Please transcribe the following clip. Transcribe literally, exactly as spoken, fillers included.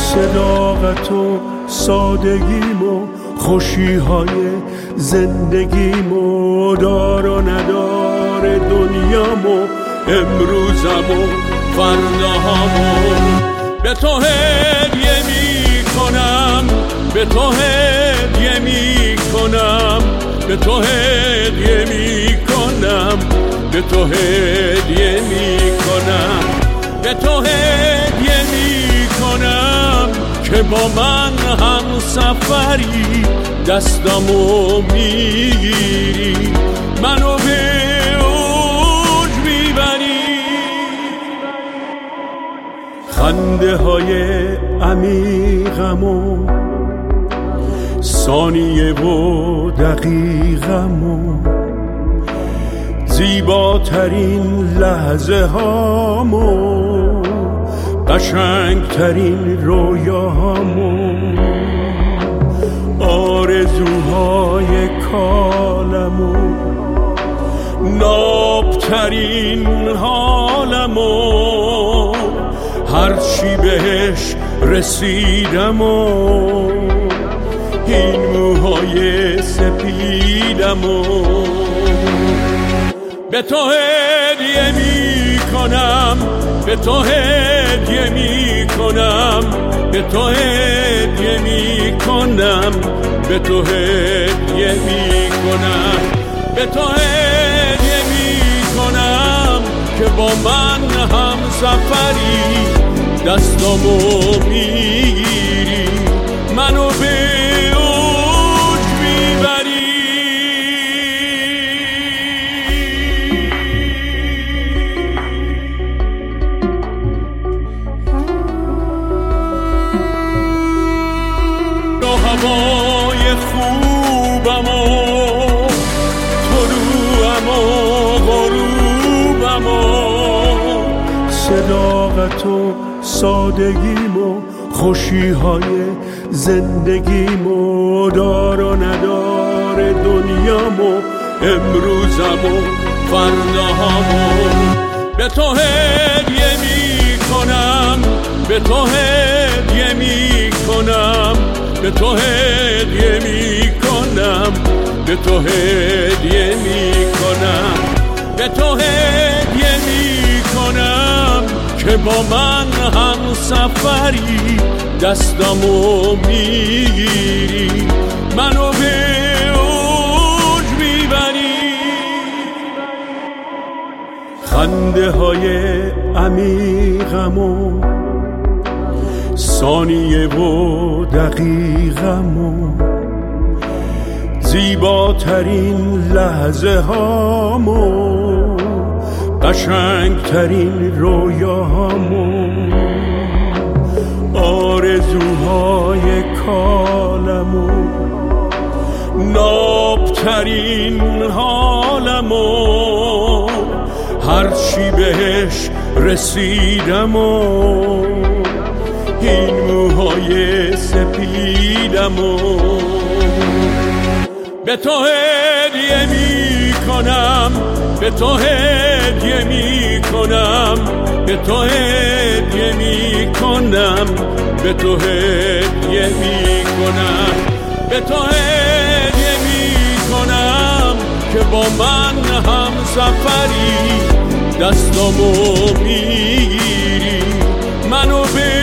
صداقت و سادگیم و خوشیهای زندگیم و دار و ندار دنیام و امروزم و فرداهامو به تو هدیه می کنم، به تو هدیه می کنم، به تو هدیه می کنم، به تو هدیه می کنم، به تو هدیه می کنم که با من هم سفری دستامو میگیری، منو به اوج میبری. خنده های عمیقمو ثانیه و دقیقمو زیباترین لحظه هامو قشنگترین رویاهامو آرزوهای کالمو نابترین حالمو هرچی بهش رسیدمو این موهای سپیدمو به تو هدیه می کنم، به تو هدیه می کنم، به تو هدیه می کنم، به تو هدیه می کنم، به تو هدیه می کنم که با من هم سفری دستامو میگیری، منو به اوج میبری. هوای خوبم و طلوعم و غروبم و صداقت و سادگیم و خوشیهای زندگیم و دار و ندار دنیام و امروزم و فرداهامو به تو هدیه می کنم، به تو هدیه می کنم، به تو هدیه می کنم، به تو هدیه می کنم، به تو هدیه می کنم که با من هم سفری دستامو میگیری، منو به اوج میبری. خنده های عمیقمو ثانیه و دقیقمو زیباترین لحظه هامو قشنگترین رویاهامو آرزوهای کالمو نابترین حالمو هرچی بهش رسیدمو این موهای سپیدمو به تو هدیه می کنم، به تو هدیه می کنم، به تو هدیه می کنم، به تو هدیه می کنم، به تو هدیه می کنم که با من هم سفری دستامو میگیری، منو به